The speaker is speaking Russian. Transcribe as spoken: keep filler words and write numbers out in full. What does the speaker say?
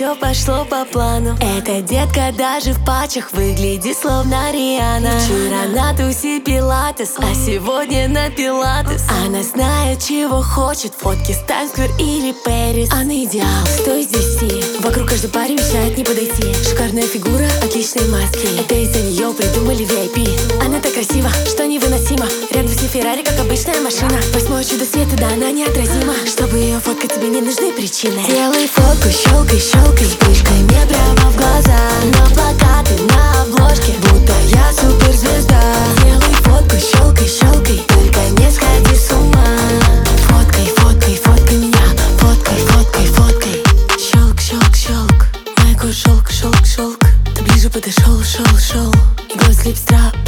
все пошло по плану. Эта детка даже в патчах выглядит словно Риhanna. Вчера на тусе пилатес, а сегодня на пилатес. Она знает, чего хочет, фотки с Таймс-сквер или Пэрис. Она идеал, сто из десяти. Вокруг каждый парень мечтает не подойти. Шикарная фигура, отличные маски. Это из-за нее придумали ви ай пи. Она так красива, что невыносимо. Рядом с ней Феррари, как обычная машина. Восьмое чудо света, да она неотразима. Чтобы ее фоткать, тебе не нужны причины. Делай фотку, щелкай, щелкай, вспышкой мне прямо в глаза. На плакаты, на обложке, будто я суперзвезда. Делай фотку, щелкай, щелкай, только не сходи с ума. Фоткай, фоткай, фоткай меня, фоткай, фоткай, фоткай. Щелк, щелк, щелк, майку шелк, шелк, шелк. Ты ближе подошел, шел, шел. И голос липстра.